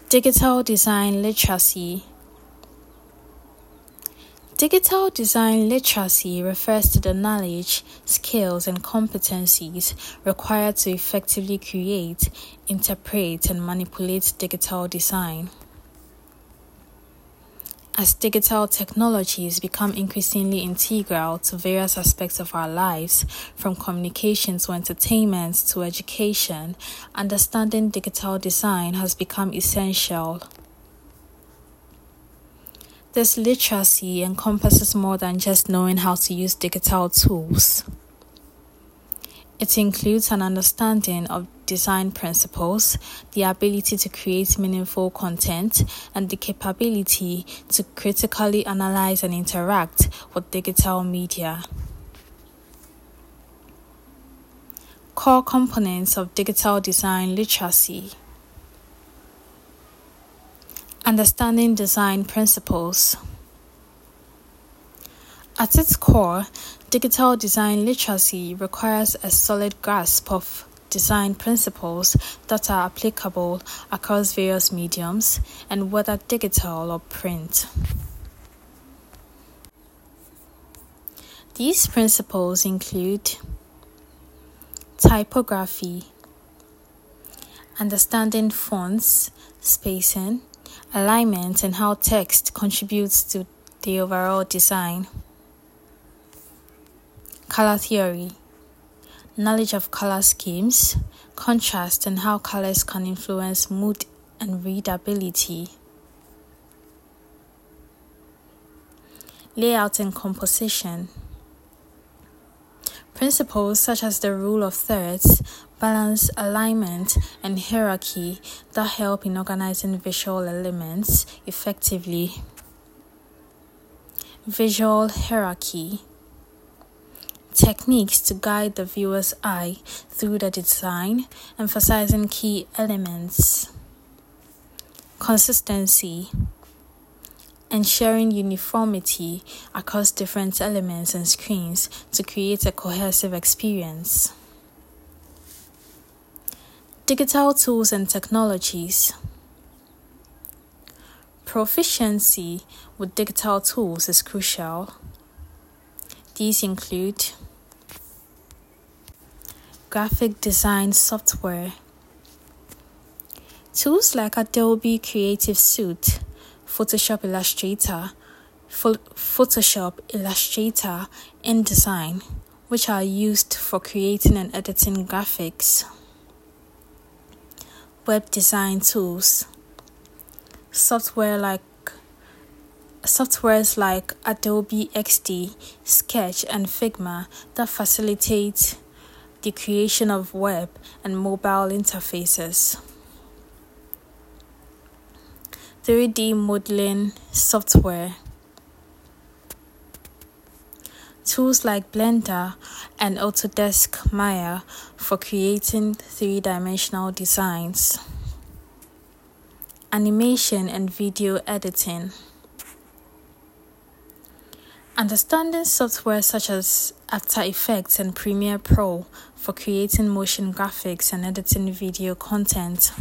Digital design literacy. Digital design literacy refers to the knowledge, skills, and competencies required to effectively create, interpret, and manipulate digital design. As digital technologies become increasingly integral to various aspects of our lives, from communication to entertainment to education, understanding digital design has become essential. This literacy encompasses more than just knowing how to use digital tools. It includes an understanding of design principles, the ability to create meaningful content, and the capability to critically analyze and interact with digital media. Core components of digital design literacy. Understanding design principles. At its core, digital design literacy requires a solid grasp of design principles that are applicable across various mediums, and whether digital or print. These principles include typography, understanding fonts, spacing, alignment, and how text contributes to the overall design. Color theory, knowledge of color schemes, contrast, and how colors can influence mood and readability. Layout and composition. Principles such as the rule of thirds, balance, alignment, and hierarchy that help in organizing visual elements effectively. Visual hierarchy. Techniques to guide the viewer's eye through the design, emphasizing key elements. Consistency. Ensuring uniformity across different elements and screens to create a cohesive experience. Digital tools and technologies. Proficiency with digital tools is crucial. These include graphic design software. Tools like Adobe Creative Suite, Photoshop Illustrator, InDesign, which are used for creating and editing graphics. Web design tools. Softwares like Adobe XD, Sketch, and Figma that facilitate the creation of web and mobile interfaces. 3D modeling software. Tools like Blender and Autodesk Maya for creating three-dimensional designs. Animation and video editing. Understanding software such as After Effects and Premiere Pro for creating motion graphics and editing video content.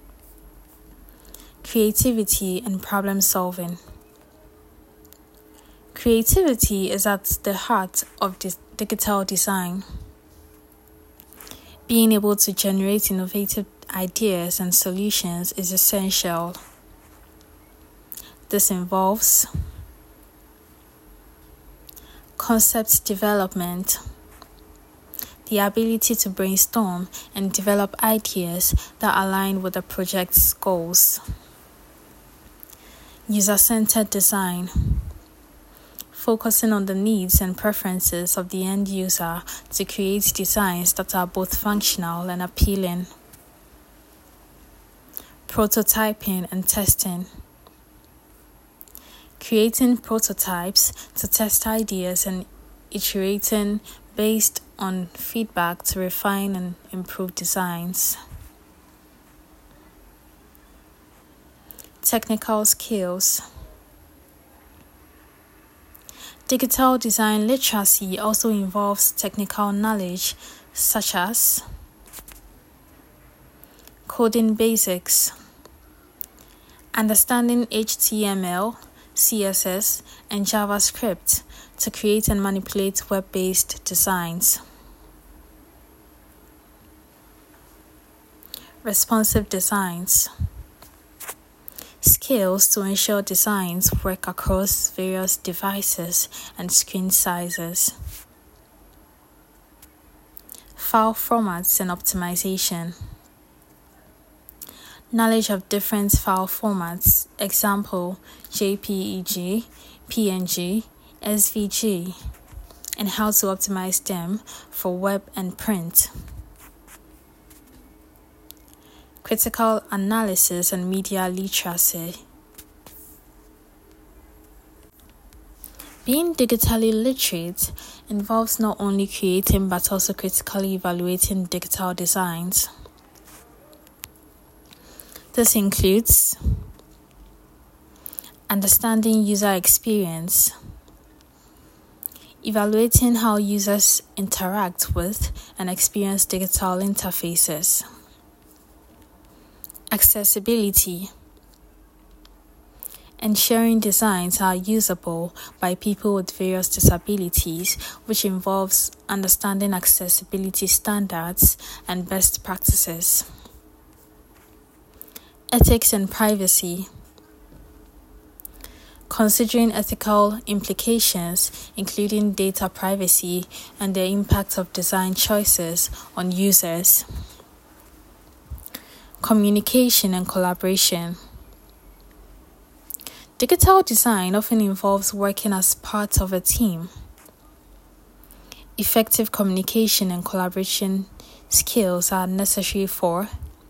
Creativity and problem solving. Creativity is at the heart of digital design. Being able to generate innovative ideas and solutions is essential. This involves concept development, the ability to brainstorm and develop ideas that align with the project's goals. User-centered design, focusing on the needs and preferences of the end user to create designs that are both functional and appealing. Prototyping and testing, creating prototypes to test ideas and iterating based on feedback to refine and improve designs. Technical skills. Digital design literacy also involves technical knowledge such as coding basics, understanding HTML, CSS, and JavaScript to create and manipulate web-based designs. Responsive designs. Skills to ensure designs work across various devices and screen sizes. File formats and optimization. Knowledge of different file formats, example JPEG, PNG, SVG, and how to optimize them for web and print. Critical analysis and media literacy. Being digitally literate involves not only creating but also critically evaluating digital designs. This includes understanding user experience, evaluating how users interact with and experience digital interfaces. Accessibility. Ensuring designs are usable by people with various disabilities, which involves understanding accessibility standards and best practices. Ethics and privacy. Considering ethical implications, including data privacy and the impact of design choices on users. Communication and collaboration. Digital design often involves working as part of a team. Effective communication and collaboration skills are necessary for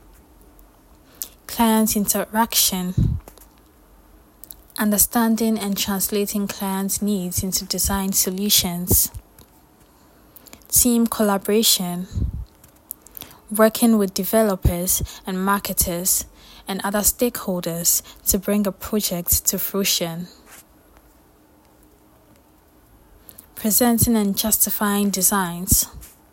client interaction, understanding and translating client needs into design solutions, team collaboration, working with developers and marketers and other stakeholders to bring a project to fruition. Presenting and justifying designs.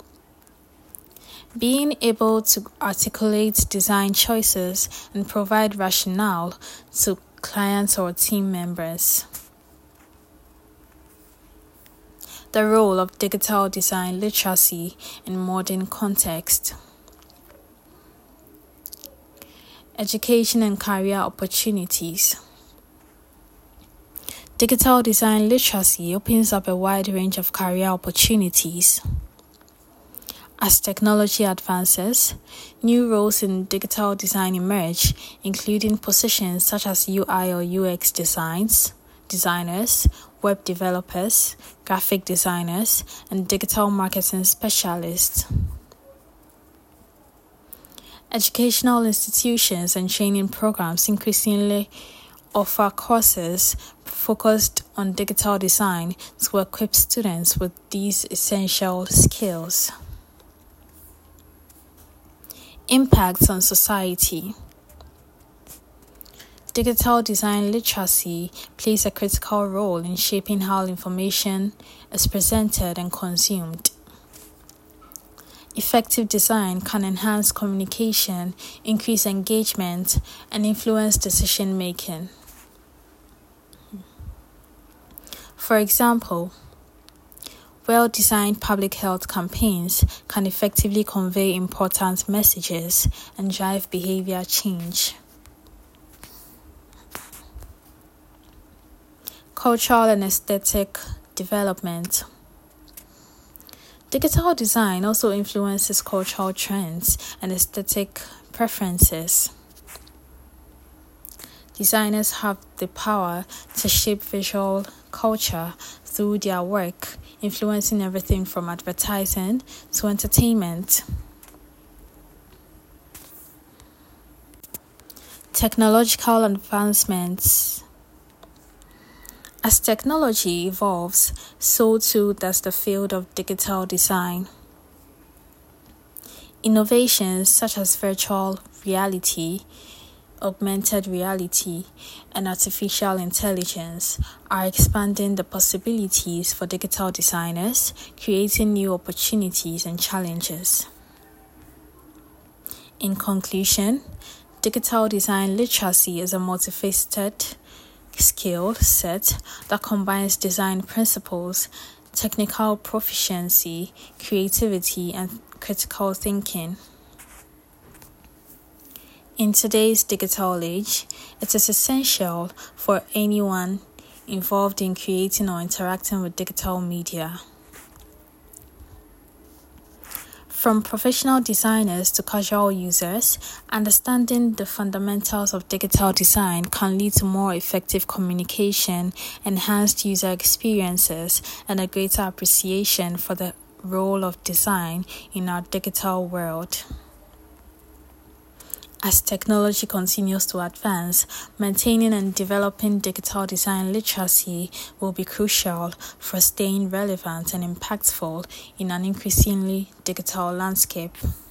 Being able to articulate design choices and provide rationale to clients or team members. The role of digital design literacy in modern context. Education and career opportunities. Digital design literacy opens up a wide range of career opportunities. As technology advances, new roles in digital design emerge, including positions such as UI or UX designers, web developers, graphic designers, and digital marketing specialists. Educational institutions and training programs increasingly offer courses focused on digital design to equip students with these essential skills. Impacts on society. Digital design literacy plays a critical role in shaping how information is presented and consumed. Effective design can enhance communication, increase engagement, and influence decision-making. For example, well-designed public health campaigns can effectively convey important messages and drive behavior change. Cultural and aesthetic development. Digital design also influences cultural trends and aesthetic preferences. Designers have the power to shape visual culture through their work, influencing everything from advertising to entertainment. Technological advancements. As technology evolves, so too does the field of digital design. Innovations such as virtual reality, augmented reality, and artificial intelligence are expanding the possibilities for digital designers, creating new opportunities and challenges. In conclusion, Digital design literacy is a multifaceted skill set that combines design principles, technical proficiency, creativity, and critical thinking. In today's digital age, it is essential for anyone involved in creating or interacting with digital media. From professional designers to casual users, understanding the fundamentals of digital design can lead to more effective communication, enhanced user experiences, and a greater appreciation for the role of design in our digital world. As technology continues to advance, maintaining and developing digital design literacy will be crucial for staying relevant and impactful in an increasingly digital landscape.